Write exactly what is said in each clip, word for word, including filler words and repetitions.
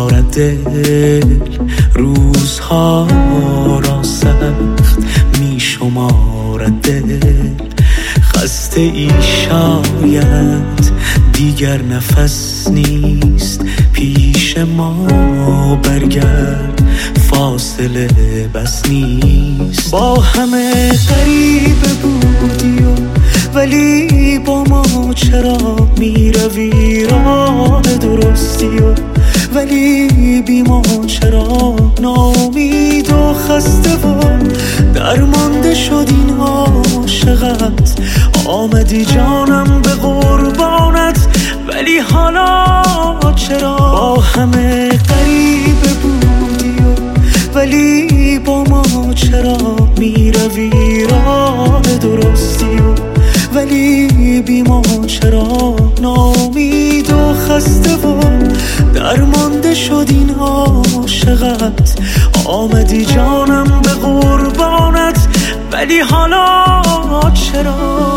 دارد دل روزها را سخت می شمارد دل. خسته ای شاید دیگر نفس نیست پیش ما، برگرد فاصله بس نیست. با همه غریبه بودی و ولی با ما چرا می روی راه درستی و ولی بی ما چرا ناامید و خسته و درمانده شد این عاشقت. آمدی جانم به قربانت ولی حالا چرا؟ با همه غریبه بودی و ولی با ما چرا می روی راه درستی و ولی بی ما چرا ناامید و خسته و درمانده شد این عاشقت. آمدی جانم به قربانت ولی حالا چرا؟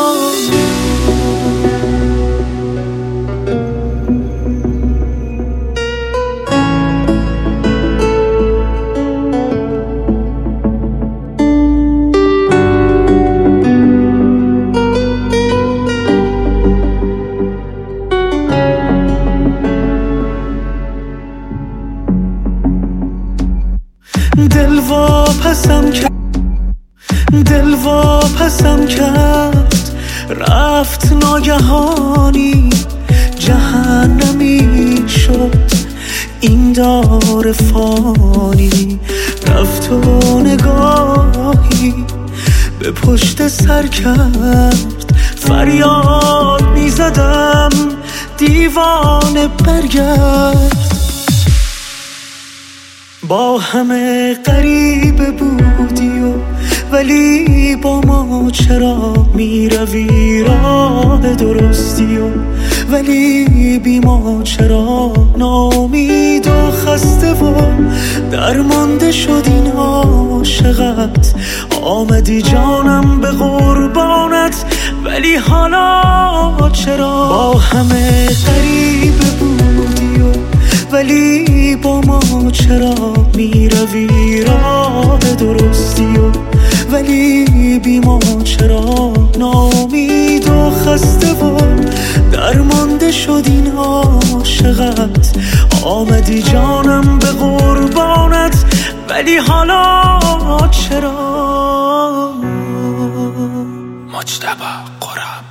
دل واپسم کرد دل واپسم کرد رفت ناگهانی جهنمی شد این دار فانی. رفت و نگاهی به پشت سر کرد فریاد می زدم دیوانه برگرد. با همه غریبه بودی و ولی با ما چرا می روی راه درستی و ولی بی ما چرا ناامید و خسته و درمانده شد این عاشقت. آمدی جانم به قربانت ولی حالا چرا؟ با همه غریبه بودی و ولی با ما چرا می روی راه درستی و ولی بی ما چرا ناامید و خسته و درمانده شد این عاشقت. آمدی جانم به قربانت ولی حالا چرا؟ مجتبی قرم.